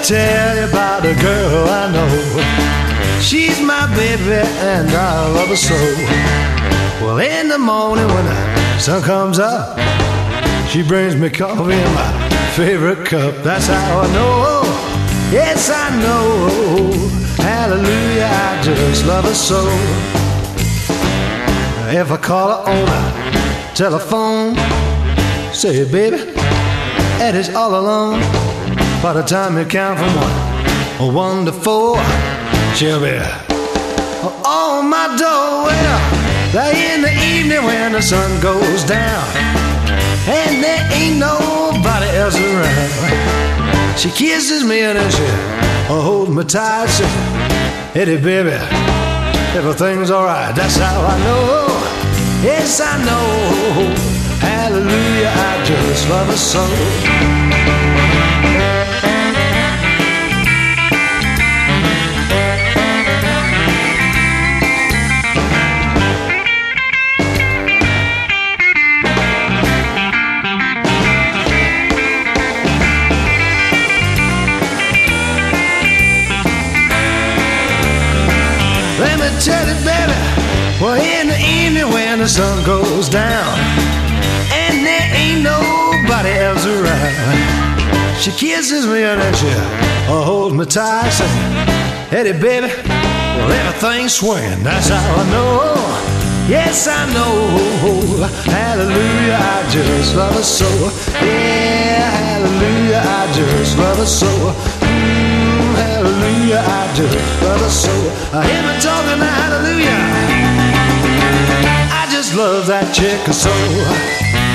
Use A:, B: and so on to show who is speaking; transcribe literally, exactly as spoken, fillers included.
A: tell you about a girl I know. She's my baby and I love her so. Well, in the morning when the sun comes up, she brings me coffee in my favorite cup. That's how I know, yes I know. Hallelujah, I just love her so. If I call her on the telephone, say baby, Eddie's all alone. By the time you count from one, one to four, she'll be on my door. Well, in the evening when the sun goes down and there ain't nobody else around, she kisses me and then she holds me tight, say, Eddie baby, everything's alright. That's how I know, yes I know. Hallelujah, I just love her so. Let me tell you, baby, well, in the evening when the sun goes down and there ain't nobody else around, she kisses me and then she holds me tight, saying, Eddie, baby, well, everything's swinging. That's how I know, yes, I know. Hallelujah, I just love her so. Yeah, hallelujah, I just love her so. Hallelujah, I do love her so. I hear me talking hallelujah, I just love that chick so.